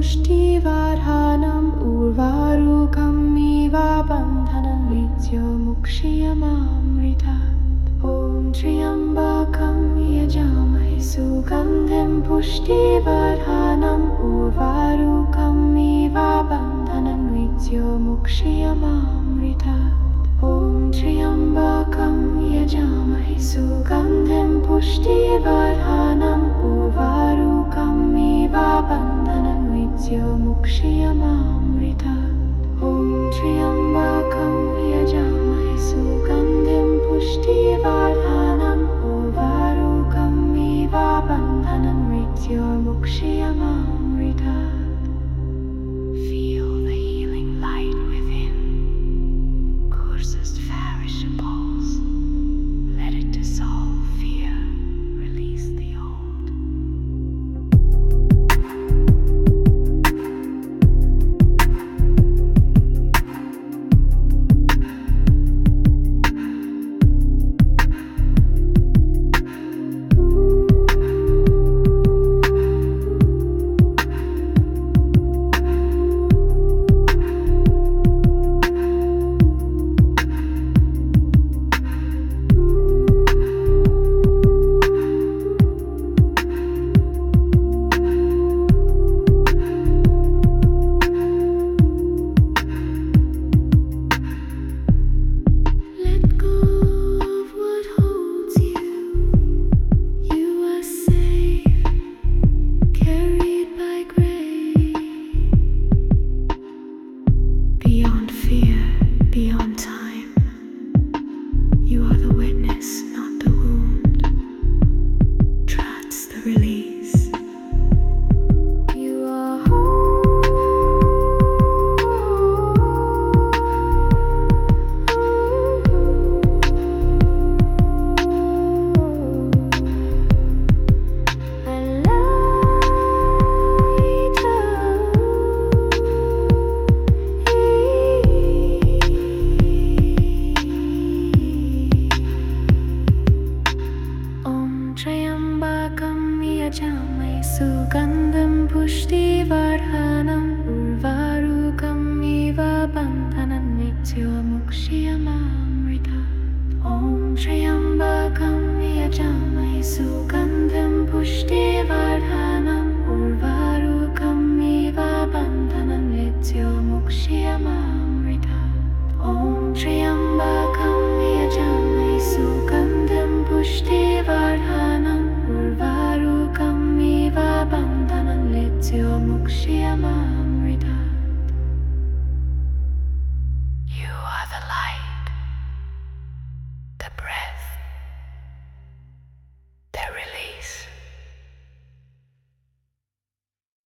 पुष्टिवर्धनम् उर्वारुकमिव बन्धनं मृत्युमुक्षीयमामृतात्। ॐ त्र्यम्बकं यजामहे सुगन्धिं पुष्टिवर्धनम् उर्वारुकमिव बन्धनं मृत्युमुक्षीयमामृतात्। ॐ त्र्यम्बकं यजामहे सुगन्धिं पुष्टिवर्धनम् उर्वारुकमिव बन्धनं मृत्युमुक्षीयमामृतात्। ॐ त्र्यम्बकं यजामहे सुगन्धिं पुष्टिवर्धनम् उर्वारुकमिव बन्धनं मृत्युमुक्षीयमामृतात्। Feel the healing light within. Coarsest farish pulse. Let it dissolve fear. Release the old. Beyond fear, beyond time, you are the witness, not the wound. Trust the release. You are यजामहे सुगन्धिं पुष्टिवर्धनम् उर्वारुकमिव बन्धनं मृत्युमुक्षीयमामृतात्। ॐ त्र्यम्बकं यजामहे सुगन्धिं पुष्टिवर्धनम् उर्वारुकमिव बन्धनं मृत्युमुक्षीयमामृतात्। ॐ त्र्यम्बकं यजामहे सुगन्धिं पुष्टिवर्धनम् उर्वारुकमिव बन्धनं मृत्युमुक्षीयमामृतात्. You are the light.